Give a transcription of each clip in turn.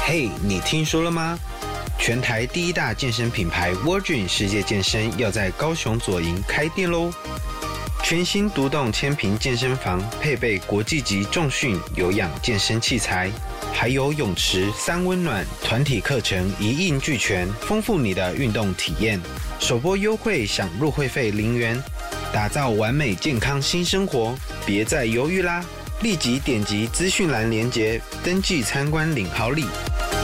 嘿，你听说了吗？全台第一大健身品牌 Virgin 世界健身要在高雄左营开店喽！全新独栋千坪健身房，配备国际级重训有氧健身器材，还有泳池、3温暖、团体课程一应俱全，丰富你的运动体验。首波优惠享入会费0元，打造完美健康新生活，别再犹豫啦！立即点击资讯栏连结，登记参观领好礼。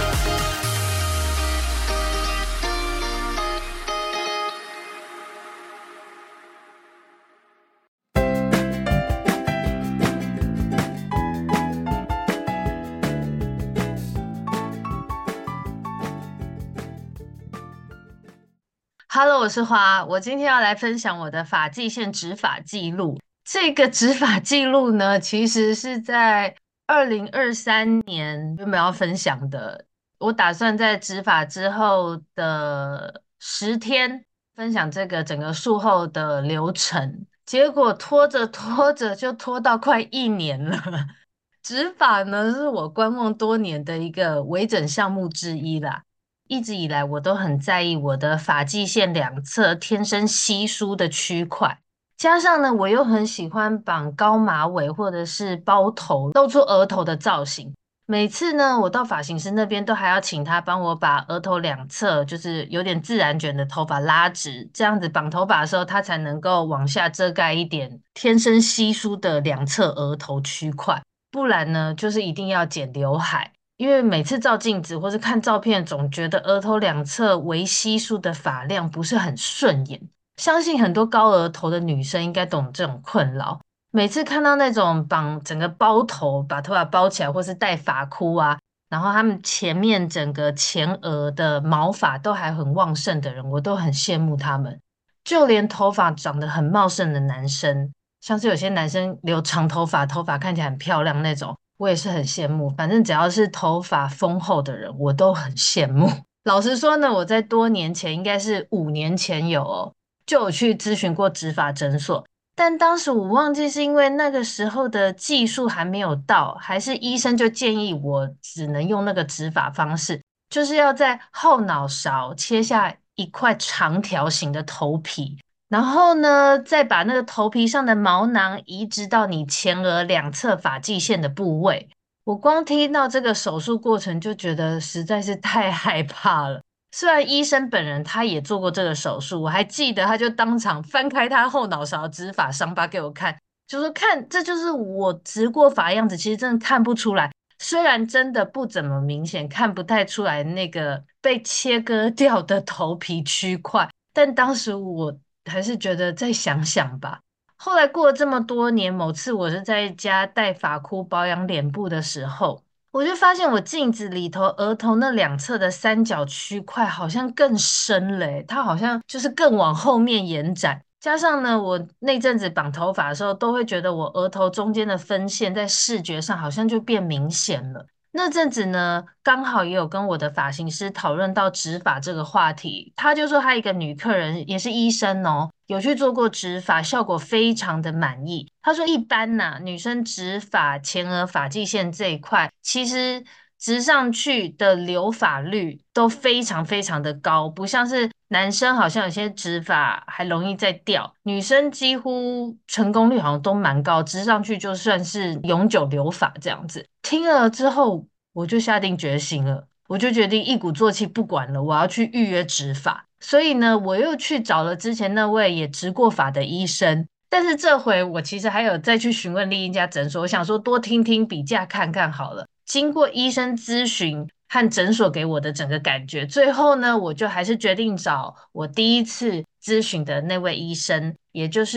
Hello，我是花，我今天要来分享我的发际线植发记录。这个植发记录呢，其实是在2023年原本要分享的。我打算在植发之后的10天分享这个整个术后的流程，结果拖着拖着就拖到快1年了。植发呢，是我观望多年的一个微整项目之一啦。一直以来，我都很在意我的发际线两侧天生稀疏的区块，加上呢，我又很喜欢绑高马尾或者是包头，露出额头的造型。每次呢，我到发型师那边都还要请他帮我把额头两侧，就是有点自然卷的头发拉直，这样子绑头发的时候，它才能够往下遮盖一点天生稀疏的两侧额头区块。不然呢，就是一定要剪刘海。因为每次照镜子或是看照片，总觉得额头两侧微稀疏的发量不是很顺眼。相信很多高额头的女生应该懂这种困扰。每次看到那种绑整个包头，把头发包起来，或是戴发箍啊，然后他们前面整个前额的毛发都还很旺盛的人，我都很羡慕他们。就连头发长得很茂盛的男生，像是有些男生留长头发，头发看起来很漂亮那种。我也是很羡慕，反正只要是头发丰厚的人，我都很羡慕。老实说呢，我在多年前，应该是5年前有哦，就有去咨询过植发诊所，但当时我忘记是因为那个时候的技术还没有到，还是医生就建议我只能用那个植发方式，就是要在后脑勺切下一块长条形的头皮，然后呢，再把那个头皮上的毛囊移植到你前额两侧发际线的部位。我光听到这个手术过程就觉得实在是太害怕了。虽然医生本人他也做过这个手术，我还记得他就当场翻开他后脑勺植发伤疤给我看，就说看这就是我植过发样子，其实真的看不出来。虽然真的不怎么明显，看不太出来那个被切割掉的头皮区块，但当时我还是觉得再想想吧。后来过了这么多年，某次我是在家戴发箍保养脸部的时候，我就发现我镜子里头额头那两侧的三角区块好像更深了欸，它好像就是更往后面延展。加上呢，我那阵子绑头发的时候，都会觉得我额头中间的分线在视觉上好像就变明显了。那阵子呢，刚好也有跟我的发型师讨论到植发这个话题，他就说他一个女客人也是医生哦，有去做过植发，效果非常的满意。他说一般呐、女生植发前额发际线这一块，其实植上去的留发率都非常非常的高，不像是男生好像有些植发还容易再掉，女生几乎成功率好像都蛮高，植上去就算是永久留发这样子。听了之后，我就下定决心了，我就决定一鼓作气，不管了，我要去预约植发。所以呢，我又去找了之前那位也植过发的医生，但是这回我其实还有再去询问另一家诊所，我想说多听听比价看看好了。经过医生咨询和诊所给我的整个感觉，最后呢，我就还是决定找我第一次咨询的那位医生，也就是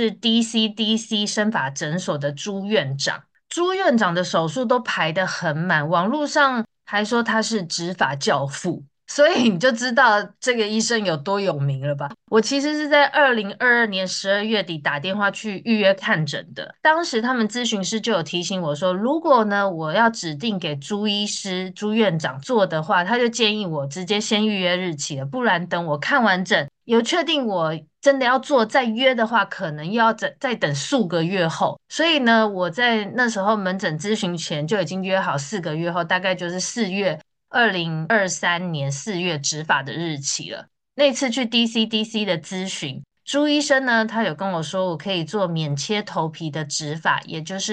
DCDC 生发诊所的朱院长。朱院长的手术都排得很满，网络上还说他是植发教父，所以你就知道这个医生有多有名了吧？我其实是在2022年12月底打电话去预约看诊的，当时他们咨询师就有提醒我说，如果呢我要指定给朱医师、朱院长做的话，他就建议我直接先预约日期了，不然等我看完诊，有确定我真的要做再约的话，可能又要再等数个月后。所以呢，我在那时候门诊咨询前就已经约好4个月后，大概就是4月 2023年4月植发的日期了。那次去 DCDC 的咨询，朱医生呢，他有跟我说，我可以做免切头皮的植发，也就是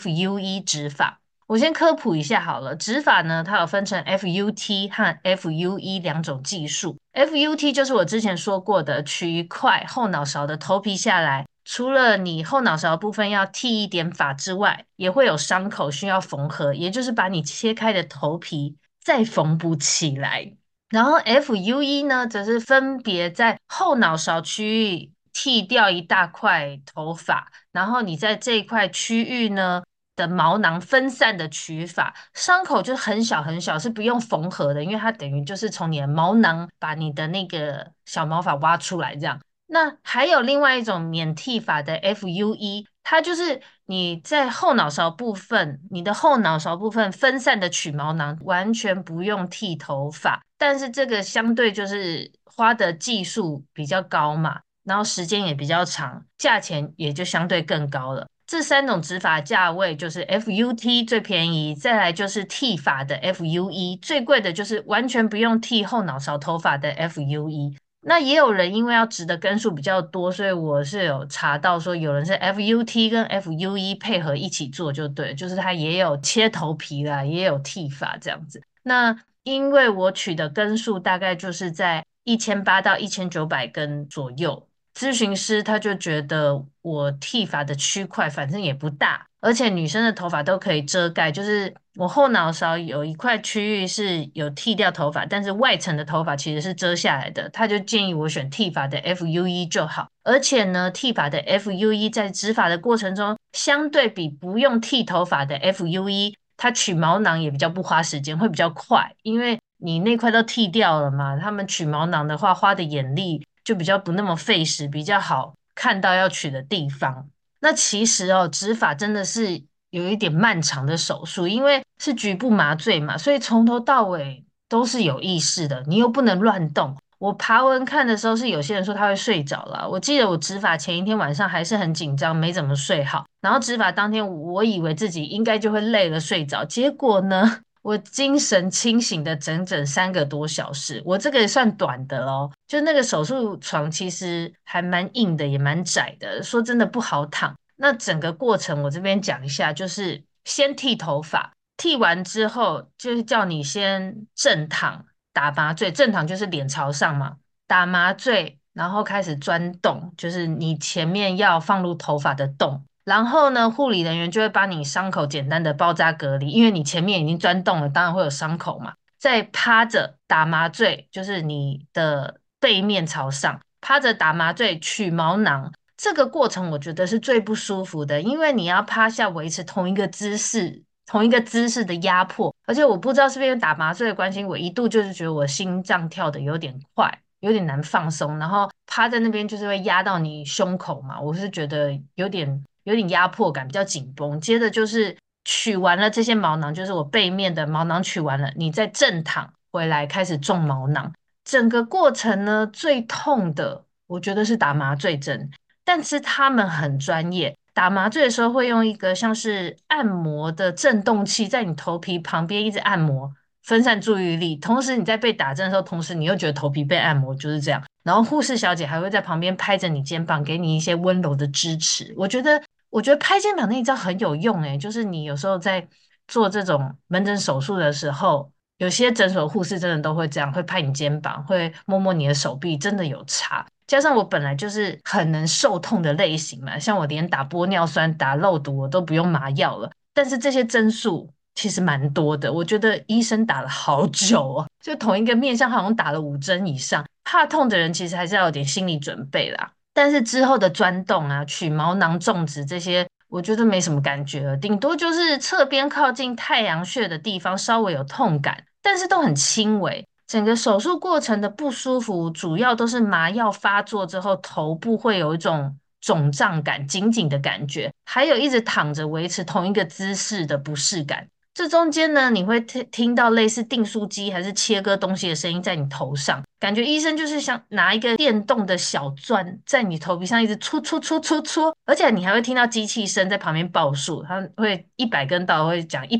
FUE 植发。我先科普一下好了，植发呢，它有分成 FUT 和 FUE 两种技术。FUT 就是我之前说过的，取一块后脑勺的头皮下来，除了你后脑勺部分要剃一点发之外，也会有伤口需要缝合，也就是把你切开的头皮再缝补起来。然后 FUE 呢，则是分别在后脑勺区域剃掉一大块头发，然后你在这一块区域呢的毛囊分散的取法，伤口就很小很小，是不用缝合的，因为它等于就是从你的毛囊把你的那个小毛发挖出来这样。那还有另外一种免剃法的 FUE，它就是你在后脑勺部分，你的后脑勺部分分散的取毛囊，完全不用剃头发，但是这个相对就是花的技术比较高嘛，然后时间也比较长，价钱也就相对更高了。这三种植发价位就是 FUT 最便宜，再来就是剃发的 FUE，最贵的就是完全不用剃后脑勺头发的 FUE。那也有人因为要植的根数比较多，所以我是有查到说有人是 FUT 跟 FUE 配合一起做就对，就是他也有切头皮啦，也有剃发这样子。那因为我取的根数大概就是在1800到1900根左右，咨询师他就觉得我剃发的区块反正也不大，而且女生的头发都可以遮盖，就是我后脑勺有一块区域是有剃掉头发，但是外层的头发其实是遮下来的，他就建议我选剃发的 FUE 就好。而且呢，剃发的 FUE 在植发的过程中，相对比不用剃头发的 FUE，它取毛囊也比较不花时间，会比较快，因为你那块都剃掉了嘛，他们取毛囊的话花的眼力就比较不那么费时，比较好看到要取的地方。那其实哦，植发真的是有一点漫长的手术，因为是局部麻醉嘛，所以从头到尾都是有意识的，你又不能乱动。我爬文看的时候，是有些人说他会睡着了。我记得我植发前一天晚上还是很紧张，没怎么睡好。然后植发当天，我以为自己应该就会累了睡着，结果呢，我精神清醒的整整3个多小时。我这个也算短的咯，就那个手术床其实还蛮硬的，也蛮窄的，说真的不好躺。那整个过程我这边讲一下，就是先剃头发，剃完之后就是叫你先正躺。打麻醉，正常就是脸朝上嘛，打麻醉，然后开始钻洞，就是你前面要放入头发的洞，然后呢，护理人员就会把你伤口简单的包扎隔离，因为你前面已经钻洞了，当然会有伤口嘛。再趴着打麻醉，就是你的背面朝上，趴着打麻醉取毛囊。这个过程我觉得是最不舒服的，因为你要趴下维持同一个姿势，同一个姿势的压迫，而且我不知道是不是因为打麻醉的关系，我一度就是觉得我心脏跳的有点快，有点难放松，然后趴在那边就是会压到你胸口嘛，我是觉得有点压迫感，比较紧绷。接着就是取完了这些毛囊，就是我背面的毛囊取完了，你再正躺回来开始种毛囊，整个过程呢最痛的，我觉得是打麻醉针，但是他们很专业。打麻醉的时候会用一个像是按摩的震动器在你头皮旁边一直按摩，分散注意力。同时你在被打针的时候，同时你又觉得头皮被按摩，就是这样。然后护士小姐还会在旁边拍着你肩膀，给你一些温柔的支持。我觉得拍肩膀那一招很有用诶，就是你有时候在做这种门诊手术的时候，有些诊所护士真的都会这样，会拍你肩膀，会摸摸你的手臂，真的有差。加上我本来就是很能受痛的类型嘛，像我连打玻尿酸、打肉毒我都不用麻药了，但是这些针数其实蛮多的，我觉得医生打了好久哦，就同一个面向好像打了5针以上，怕痛的人其实还是要有点心理准备啦。但是之后的钻洞啊、取毛囊、种植这些，我觉得没什么感觉了，顶多就是侧边靠近太阳穴的地方稍微有痛感，但是都很轻微。整个手术过程的不舒服，主要都是麻药发作之后，头部会有一种肿胀感、紧紧的感觉，还有一直躺着维持同一个姿势的不适感。这中间呢，你会听到类似订书机还是切割东西的声音在你头上，感觉医生就是像拿一个电动的小钻在你头皮上一直戳戳戳戳戳，而且你还会听到机器声在旁边报数，他会100根到会讲100。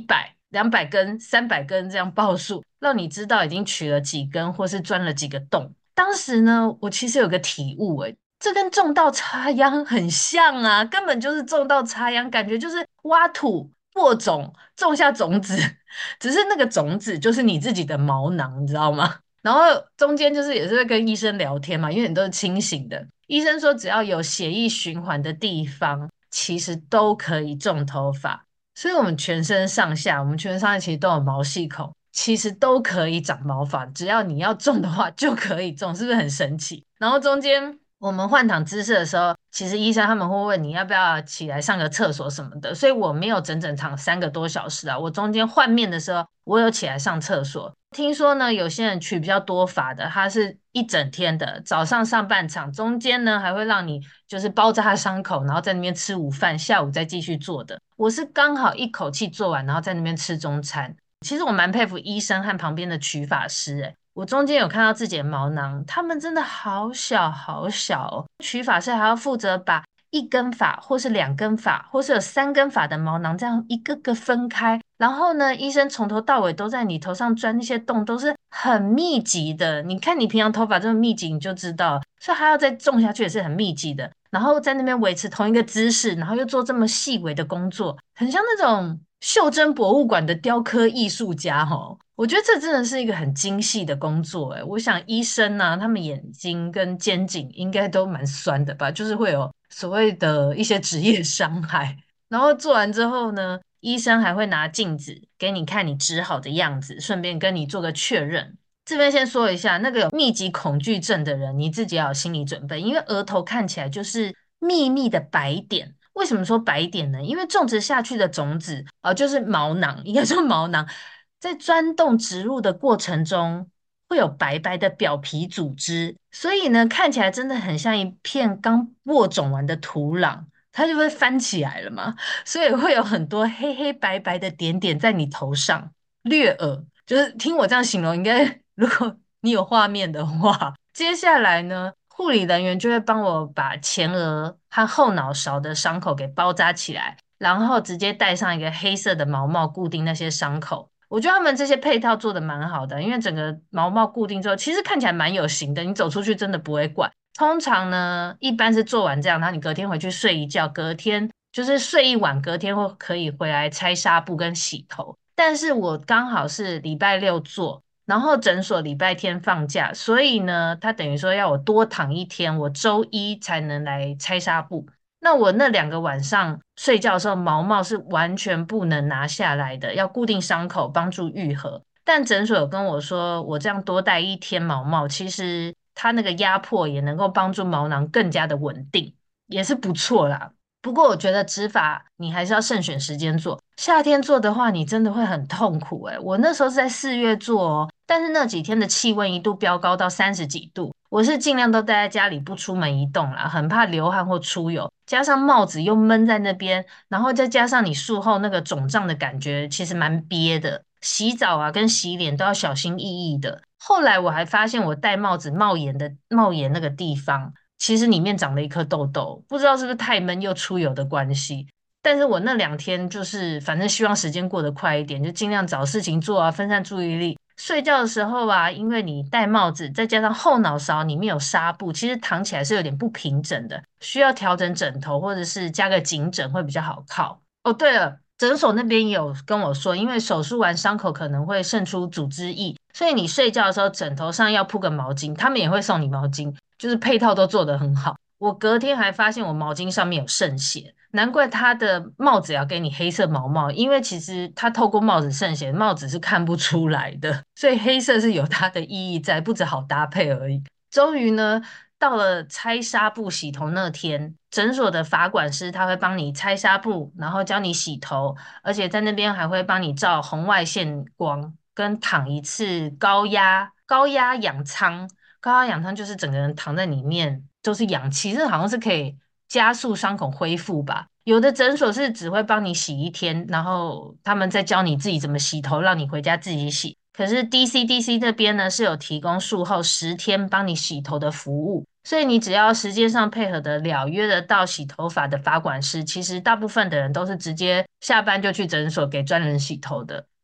200根、300根这样报数，让你知道已经取了几根或是钻了几个洞。当时呢，我其实有个体悟，这跟种稻插秧很像啊，根本就是种稻插秧，感觉就是挖土、播种、种下种子，只是那个种子就是你自己的毛囊，你知道吗？然后中间就是也是会跟医生聊天嘛，因为你都是清醒的。医生说只要有血液循环的地方，其实都可以种头发。所以我们全身上下，我们全身上下其实都有毛细孔，其实都可以长毛发，只要你要种的话就可以种，是不是很神奇？然后中间我们换躺姿势的时候，其实医生他们会问你要不要起来上个厕所什么的，所以我没有整整躺3个多小时啊，我中间换面的时候，我有起来上厕所。听说呢，有些人取比较多发的，他是一整天的，早上上半场，中间呢还会让你就是包扎伤口，然后在那边吃午饭，下午再继续做的。我是刚好一口气做完，然后在那边吃中餐。其实我蛮佩服医生和旁边的取发师，我中间有看到自己的毛囊，他们真的好小好小哦。取发师还要负责把1根发，或是2根发，或是有3根发的毛囊，这样一个个分开。然后呢，医生从头到尾都在你头上钻那些洞，都是很密集的。你看你平常头发这么密集，你就知道，所以还要再种下去也是很密集的。然后在那边维持同一个姿势，然后又做这么细微的工作，很像那种袖珍博物馆的雕刻艺术家哦。我觉得这真的是一个很精细的工作，我想医生呢、他们眼睛跟肩颈应该都蛮酸的吧，就是会有所谓的一些职业伤害。然后做完之后呢，医生还会拿镜子给你看你植好的样子，顺便跟你做个确认。这边先说一下，那个有密集恐惧症的人，你自己要有心理准备，因为额头看起来就是密密的白点。为什么说白点呢？因为种植下去的种子，就是毛囊，应该说毛囊，在钻洞植入的过程中，会有白白的表皮组织，所以呢，看起来真的很像一片刚播种完的土壤，它就会翻起来了嘛，所以会有很多黑黑白白的点点在你头上，略耳。就是听我这样形容，应该如果你有画面的话，接下来呢，护理人员就会帮我把前额和后脑勺的伤口给包扎起来，然后直接戴上一个黑色的毛帽固定那些伤口。我觉得他们这些配套做的蛮好的，因为整个毛帽固定之后，其实看起来蛮有型的，你走出去真的不会怪。通常呢，一般是做完这样，然后你隔天回去睡一觉，隔天就是睡一晚，隔天或可以回来拆纱布跟洗头。但是我刚好是礼拜六做，然后诊所礼拜天放假，所以呢，他等于说要我多躺一天，我周一才能来拆纱布。那我那2个晚上睡觉的时候，毛毛是完全不能拿下来的，要固定伤口，帮助愈合。但诊所有跟我说，我这样多戴一天毛毛，其实它那个压迫也能够帮助毛囊更加的稳定，也是不错啦。不过我觉得植发你还是要慎选时间做，夏天做的话，你真的会很痛苦我那时候是在4月做哦，但是那几天的气温一度飙高到30几度，我是尽量都待在家里不出门移动啦，很怕流汗或出油，加上帽子又闷在那边，然后再加上你术后那个肿胀的感觉，其实蛮憋的。洗澡啊跟洗脸都要小心翼翼的。后来我还发现我戴帽子帽檐那个地方。其实里面长了一颗痘痘，不知道是不是太闷又出油的关系。但是我那2天就是反正希望时间过得快一点，就尽量找事情做啊，分散注意力。睡觉的时候啊，因为你戴帽子，再加上后脑勺里面有纱布，其实躺起来是有点不平整的，需要调整枕头或者是加个颈枕会比较好靠。哦，对了，诊所那边也有跟我说，因为手术完伤口可能会渗出组织液，所以你睡觉的时候枕头上要铺个毛巾，他们也会送你毛巾。就是配套都做得很好。我隔天还发现我毛巾上面有渗血，难怪他的帽子要给你黑色毛帽，因为其实他透过帽子渗血，帽子是看不出来的，所以黑色是有它的意义在，不止好搭配而已。终于呢，到了拆纱布洗头那天，诊所的发管师他会帮你拆纱布，然后教你洗头，而且在那边还会帮你照红外线光，跟躺一次高压氧舱。高压氧舱就是整个人躺在里面都是氧气，这好像是可以加速伤口恢复吧。有的诊所是只会帮你洗一天，然后他们再教你自己怎么洗头，让你回家自己洗。可是 DCDC 这边呢是有提供术后10天帮你洗头的服务，所以你只要时间上配合得了，约得到洗头发的发管师，其实大部分的人都是直接下班就去诊所给专人洗头的。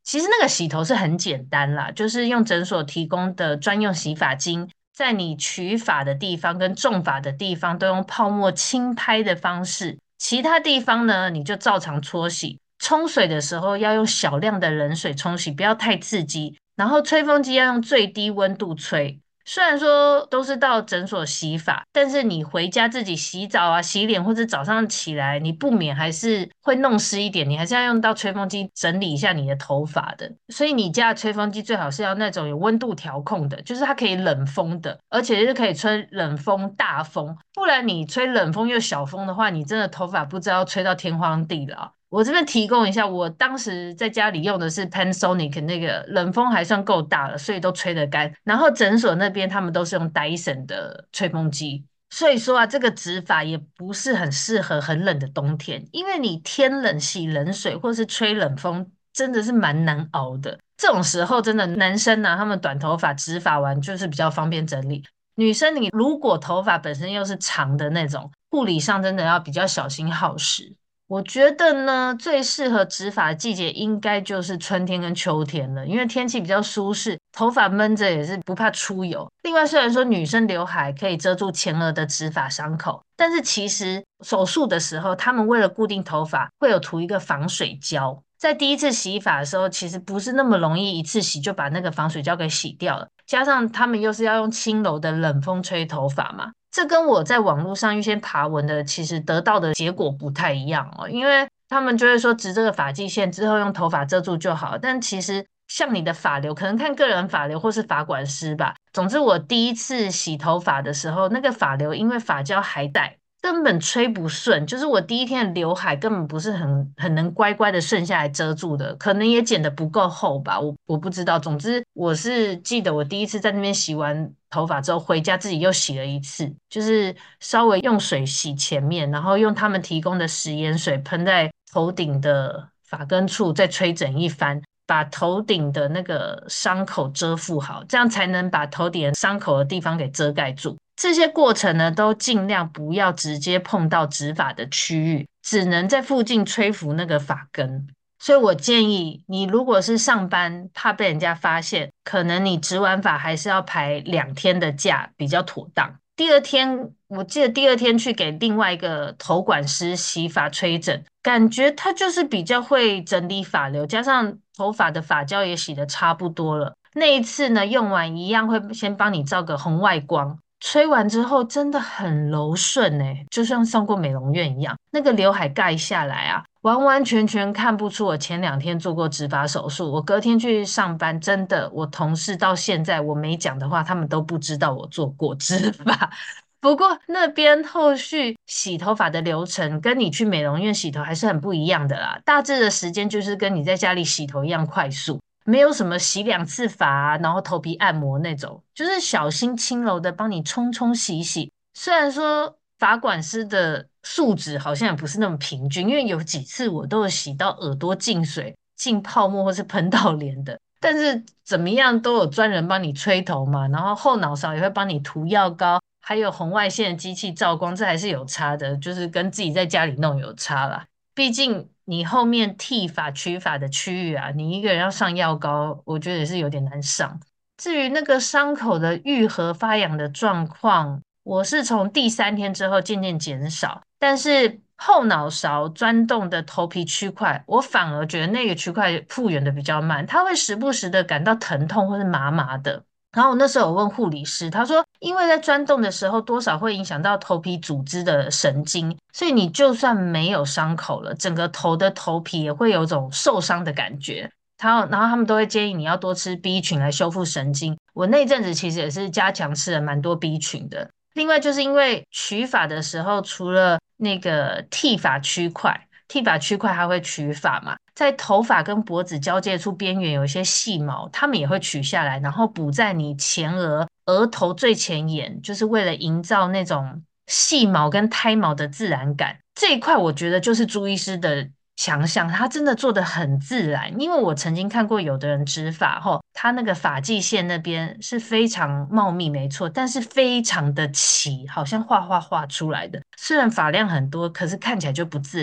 其实那个洗头是很简单啦，就是用诊所提供的专用洗发精，在你取发的地方跟种发的地方都用泡沫轻拍的方式，其他地方呢你就照常搓洗。冲水的时候要用小量的冷水冲洗，不要太刺激。然后吹风机要用最低温度吹。虽然说都是到诊所洗发，但是你回家自己洗澡啊、洗脸，或者早上起来，你不免还是会弄湿一点，你还是要用到吹风机整理一下你的头发的。所以你家的吹风机最好是要那种有温度调控的，就是它可以冷风的，而且是可以吹冷风、大风。不然你吹冷风又小风的话，你真的头发不知道吹到天荒地老。我这边提供一下，我当时在家里用的是 Panasonic 那个冷风还算够大了，所以都吹得干。然后诊所那边他们都是用 Dyson 的吹风机，所以说啊，这个指法也不是很适合很冷的冬天，因为你天冷洗冷水或是吹冷风，真的是蛮难熬的。这种时候真的男生啊，他们短头发直发完就是比较方便整理。女生你如果头发本身又是长的那种，护理上真的要比较小心耗时。我觉得呢，最适合植发的季节应该就是春天跟秋天了，因为天气比较舒适，头发闷着也是不怕出油。另外，虽然说女生刘海可以遮住前额的植发伤口，但是其实手术的时候，他们为了固定头发，会有涂一个防水胶。在第一次洗发的时候，其实不是那么容易一次洗就把那个防水胶给洗掉了，加上他们又是要用轻柔的冷风吹头发嘛。这跟我在网络上预先爬文的，其实得到的结果不太一样哦，因为他们就会说植这个发际线之后用头发遮住就好，但其实像你的发流，可能看个人发流或是发管师吧。总之，我第一次洗头发的时候，那个发流因为发胶还在，根本吹不顺，就是我第一天的刘海根本不是很能乖乖的顺下来遮住的，可能也剪得不够厚吧，我不知道。总之，我是记得我第一次在那边洗完头发之后，回家自己又洗了一次，就是稍微用水洗前面，然后用他们提供的食盐水喷在头顶的发根处，再吹整一番。把头顶的那个伤口遮覆好，这样才能把头顶伤口的地方给遮盖住。这些过程呢，都尽量不要直接碰到植发的区域，只能在附近吹拂那个发根。所以我建议你，如果是上班怕被人家发现，可能你植完发还是要排2天的假比较妥当。第二天，我记得第二天去给另外一个头管师洗发吹整，感觉他就是比较会整理发流，加上头发的发胶也洗得差不多了。那一次呢，用完一样会先帮你照个红外光，吹完之后真的很柔顺诶，就像上过美容院一样。那个刘海盖下来啊，完完全全看不出我前2天做过植发手术。我隔天去上班，真的，我同事到现在我没讲的话，他们都不知道我做过植发。不过那边后续洗头发的流程跟你去美容院洗头还是很不一样的啦，大致的时间就是跟你在家里洗头一样快速。没有什么洗2次发啊，然后头皮按摩那种，就是小心轻柔的帮你冲冲洗洗。虽然说发管师的素质好像也不是那么平均，因为有几次我都有洗到耳朵进水、进泡沫或是喷到脸的，但是怎么样都有专人帮你吹头嘛，然后后脑勺也会帮你涂药膏，还有红外线的机器照光，这还是有差的，就是跟自己在家里弄有差啦。毕竟你后面剃发、取发的区域啊，你一个人要上药膏，我觉得也是有点难上。至于那个伤口的愈合、发痒的状况，我是从第3天之后渐渐减少，但是后脑勺钻洞的头皮区块，我反而觉得那个区块复原的比较慢，它会时不时的感到疼痛或是麻麻的。然后我那时候有问护理师，他说，因为在钻洞的时候多少会影响到头皮组织的神经，所以你就算没有伤口了，整个头的头皮也会有种受伤的感觉。然后他们都会建议你要多吃 B 群来修复神经。我那阵子其实也是加强吃了蛮多 B 群的。另外就是因为取发的时候，除了那个剃发区块还会取发嘛，在头发跟脖子交界处边缘有一些细毛，他们也会取下来，然后补在你前额、额头最前沿，就是为了营造那种细毛跟胎毛的自然感。这一块我觉得就是朱医师的强项，他真的做得很自然。因为我曾经看过有的人植发后，他那个发际线那边是非常茂密，没错，但是非常的齐，好像画出来的。虽然发量很多，可是看起来就不自然。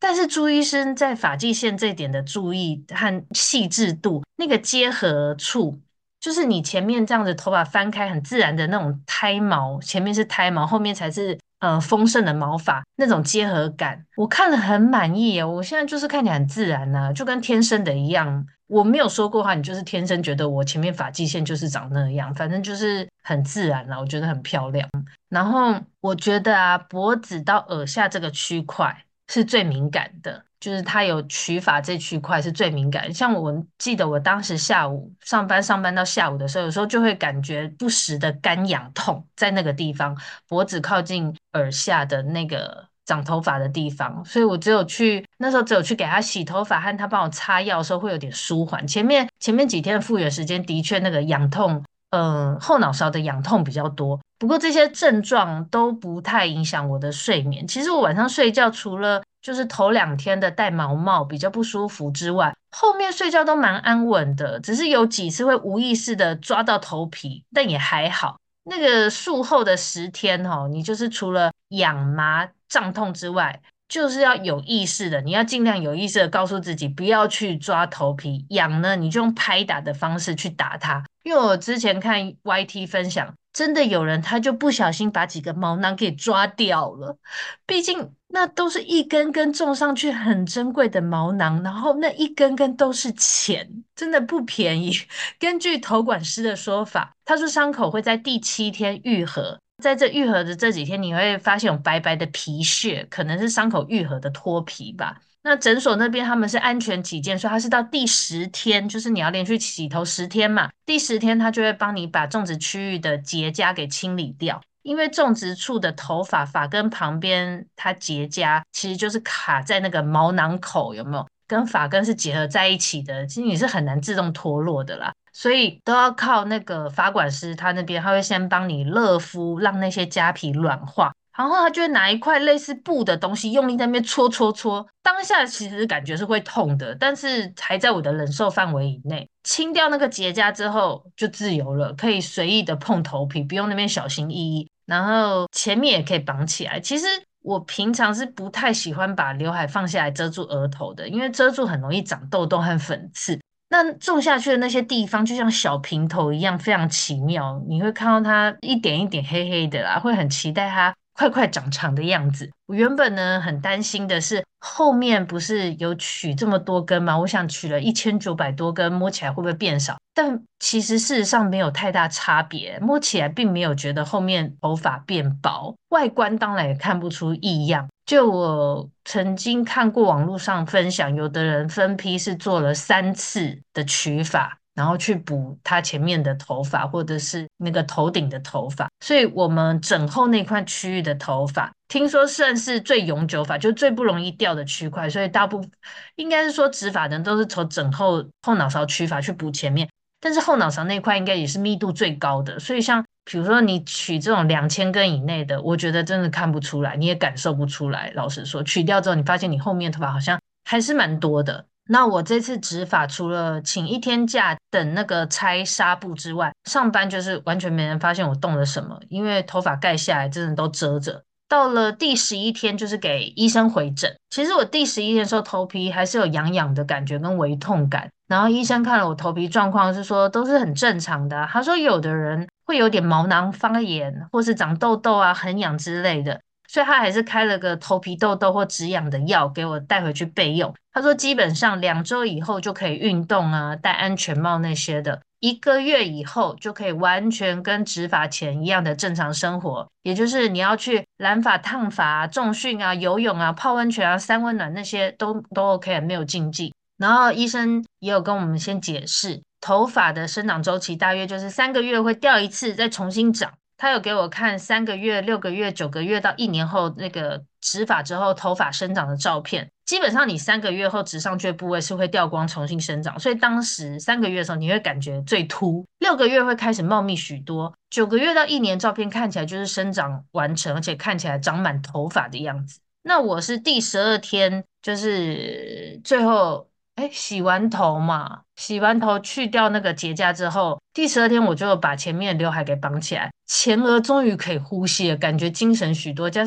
但是朱医生在发际线这点的注意和细致度，那个结合处，就是你前面这样子头发翻开很自然的那种胎毛，前面是胎毛，后面才是丰盛的毛发，那种结合感，我看了很满意耶。我现在就是看起来很自然呐、就跟天生的一样。我没有说过话，你就是天生觉得我前面发际线就是长那样，反正就是很自然啦，我觉得很漂亮。然后我觉得啊，脖子到耳下这个区块是最敏感的，就是它有取发这区块是最敏感。像我记得我当时下午上班到下午的时候，有时候就会感觉不时的干痒痛在那个地方，脖子靠近耳下的那个长头发的地方，所以我那时候只有去给他洗头发和他帮我擦药的时候会有点舒缓。前面几天的复原时间的确那个痒痛。后脑勺的痒痛比较多，不过这些症状都不太影响我的睡眠。其实我晚上睡觉，除了就是头2天的带毛毛比较不舒服之外，后面睡觉都蛮安稳的，只是有几次会无意识的抓到头皮，但也还好。那个术后的10天哦，你就是除了痒麻胀痛之外，就是要有意识的，你要尽量有意识的告诉自己不要去抓头皮，痒呢你就用拍打的方式去打它。因为我之前看 YT 分享，真的有人他就不小心把几个毛囊给抓掉了，毕竟那都是一根根种上去很珍贵的毛囊，然后那一根根都是钱，真的不便宜。根据头管师的说法，他说伤口会在第7天愈合。在这愈合的这几天，你会发现有白白的皮屑，可能是伤口愈合的脱皮吧。那诊所那边他们是安全起见，所以他是到第10天，就是你要连续洗头10天嘛，第10天他就会帮你把种植区域的结痂给清理掉。因为种植处的头发发根旁边它结痂，其实就是卡在那个毛囊口，有没有？跟发根是结合在一起的，其实你是很难自动脱落的啦。所以都要靠那个发管师，他那边他会先帮你热敷，让那些痂皮软化，然后他就会拿一块类似布的东西，用力在那边搓搓搓。当下其实感觉是会痛的，但是还在我的忍受范围以内。清掉那个结痂之后，就自由了，可以随意的碰头皮，不用那边小心翼翼。然后前面也可以绑起来。其实我平常是不太喜欢把刘海放下来遮住额头的，因为遮住很容易长痘痘和粉刺。那种下去的那些地方，就像小平头一样，非常奇妙。你会看到它一点一点黑黑的啦，会很期待它快快长长的样子。我原本呢很担心的是，后面不是有取这么多根吗？我想取了1900多根，摸起来会不会变少？但其实事实上没有太大差别，摸起来并没有觉得后面头发变薄，外观当然也看不出异样。就我曾经看过网络上分享，有的人分批是做了3次的取发，然后去补他前面的头发，或者是那个头顶的头发。所以我们枕后那块区域的头发，听说算是最永久发，就最不容易掉的区块。所以大部分应该是说植发的人都是从枕后脑勺取发去补前面。但是后脑勺那块应该也是密度最高的，所以像比如说你取这种2000根以内的，我觉得真的看不出来，你也感受不出来。老实说，取掉之后，你发现你后面头发好像还是蛮多的。那我这次植发除了请1天假等那个拆纱布之外，上班就是完全没人发现我动了什么，因为头发盖下来真的都遮着。到了第11天，就是给医生回诊。其实我第11天的时候，头皮还是有痒痒的感觉跟微痛感。然后医生看了我头皮状况，是说都是很正常的啊。他说有的人会有点毛囊发炎，或是长痘痘啊、很痒之类的，所以他还是开了个头皮痘痘或止痒的药给我带回去备用。他说基本上2周以后就可以运动啊、戴安全帽那些的。1个月以后就可以完全跟植发前一样的正常生活，也就是你要去染发、烫发啊、重训啊、游泳啊、泡温泉啊、三温暖那些都 OK， 没有禁忌。然后医生也有跟我们先解释，头发的生长周期大约就是3个月会掉一次，再重新长。他有给我看3个月、6个月、9个月到1年后那个植发之后头发生长的照片。基本上你3个月后植上去的部位是会掉光重新生长，所以当时3个月的时候你会感觉最秃，6个月会开始茂密许多，9个月到1年照片看起来就是生长完成，而且看起来长满头发的样子。那我是第12天，就是最后洗完头嘛，洗完头去掉那个结痂之后，第12天我就把前面的刘海给绑起来，前额终于可以呼吸了，感觉精神许多，加上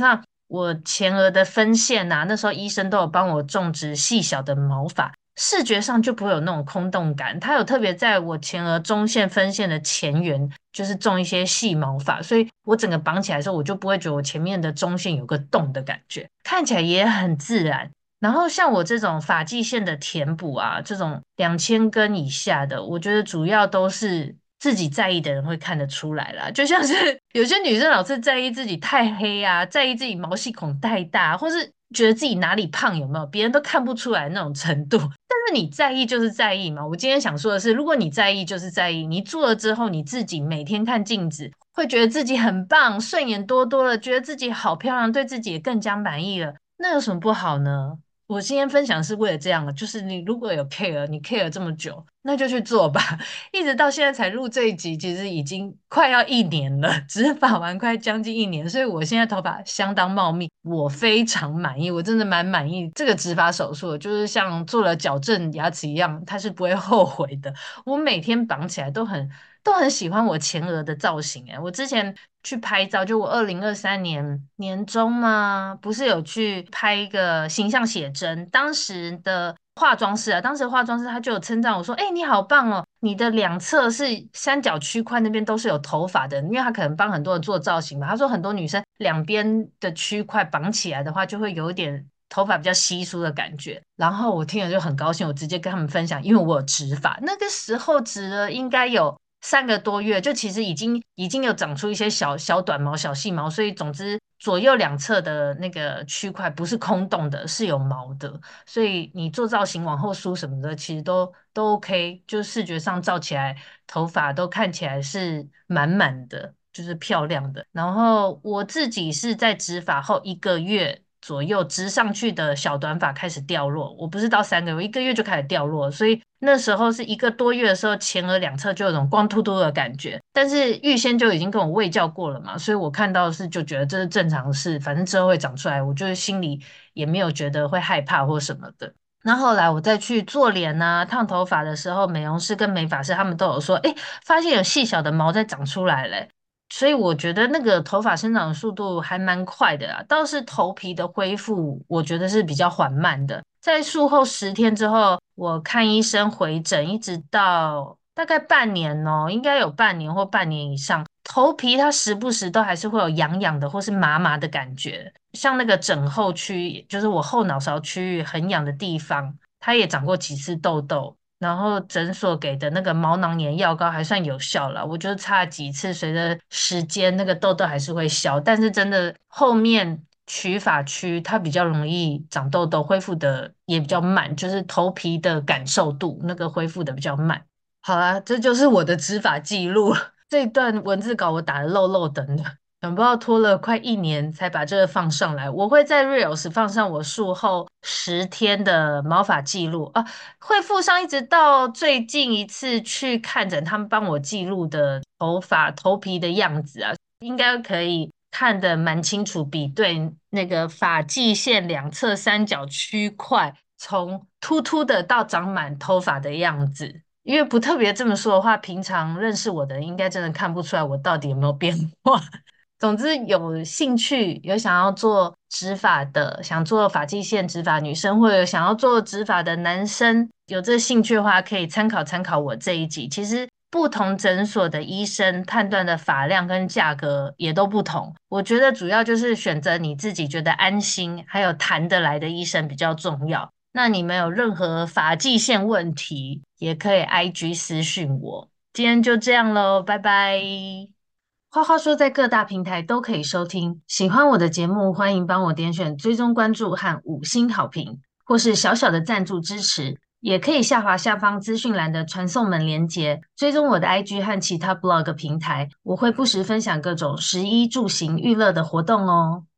我前额的分线啊，那时候医生都有帮我种植细小的毛发，视觉上就不会有那种空洞感。它有特别在我前额中线分线的前缘，就是种一些细毛发，所以我整个绑起来的时候，我就不会觉得我前面的中线有个洞的感觉，看起来也很自然。然后像我这种发际线的填补啊，这种2000根以下的，我觉得主要都是自己在意的人会看得出来啦。就像是有些女生老是在意自己太黑啊，在意自己毛细孔太大，或是觉得自己哪里胖有没有，别人都看不出来那种程度。但是你在意就是在意嘛。我今天想说的是，如果你在意就是在意，你做了之后，你自己每天看镜子，会觉得自己很棒，顺眼多多了，觉得自己好漂亮，对自己也更加满意了，那有什么不好呢？我今天分享是为了这样的，就是你如果有 care，你 care 这么久，那就去做吧。一直到现在才录这一集，其实已经快要1年了，植发完快将近1年，所以我现在头发相当茂密，我非常满意，我真的蛮满意这个植发手术的，就是像做了矫正牙齿一样，它是不会后悔的。我每天绑起来都很喜欢我前额的造型诶，我之前去拍照，就我2023年年中嘛，不是有去拍一个形象写真，当时的化妆师啊，当时的化妆师他就有称赞我说：“哎，你好棒哦，你的两侧是三角区块那边都是有头发的，因为他可能帮很多人做造型嘛。他说很多女生两边的区块绑起来的话，就会有一点。”头发比较稀疏的感觉，然后我听了就很高兴，我直接跟他们分享，因为我有植发，那个时候植了应该有3个多月，就其实已经有长出一些小小短毛、小细毛，所以总之左右两侧的那个区块不是空洞的，是有毛的，所以你做造型往后梳什么的，其实都 OK，就视觉上照起来头发都看起来是满满的，就是漂亮的。然后我自己是在植发后1个月。左右植上去的小短发开始掉落，我不是到3个月，我1个月就开始掉落，所以那时候是1个多月的时候，前额两侧就有种光秃秃的感觉，但是预先就已经跟我卫教过了嘛，所以我看到是就觉得这是正常事，反正之后会长出来，我就是心里也没有觉得会害怕或什么的。那后来我再去做脸啊、烫头发的时候，美容师跟美发师他们都有说，哎，发现有细小的毛在长出来嘞。所以我觉得那个头发生长的速度还蛮快的啊，倒是头皮的恢复，我觉得是比较缓慢的。在术后10天之后，我看医生回诊，一直到大概半年哦，应该有半年或半年以上，头皮它时不时都还是会有痒痒的或是麻麻的感觉，像那个枕后区，就是我后脑勺区域很痒的地方，它也长过几次痘痘。然后诊所给的那个毛囊炎药膏还算有效了，我就擦了几次，随着时间那个痘痘还是会消，但是真的后面取发区它比较容易长痘痘，恢复的也比较慢，就是头皮的感受度那个恢复的比较慢。好啦，这就是我的植发记录，这一段文字稿我打的漏漏等的。想不到拖了快1年才把这个放上来，我会在 Reels 放上我术后10天的毛发记录啊，会附上一直到最近一次去看诊，他们帮我记录的头发头皮的样子啊，应该可以看得蛮清楚，比对那个发际线两侧三角区块从秃秃的到长满头发的样子。因为不特别这么说的话，平常认识我的人应该真的看不出来我到底有没有变化。总之，有兴趣有想要做植发的，想做发际线植发女生，或者想要做植发的男生，有这兴趣的话，可以参考参考我这一集。其实不同诊所的医生判断的发量跟价格也都不同，我觉得主要就是选择你自己觉得安心，还有谈得来的医生比较重要。那你们有任何发际线问题，也可以 IG 私讯我。今天就这样喽，拜拜。花花说在各大平台都可以收听。喜欢我的节目，欢迎帮我点选追踪关注和5星好评，或是小小的赞助支持。也可以下滑下方资讯栏的传送门连结，追踪我的 IG 和其他 blog 平台，我会不时分享各种食衣住行娱乐的活动哦。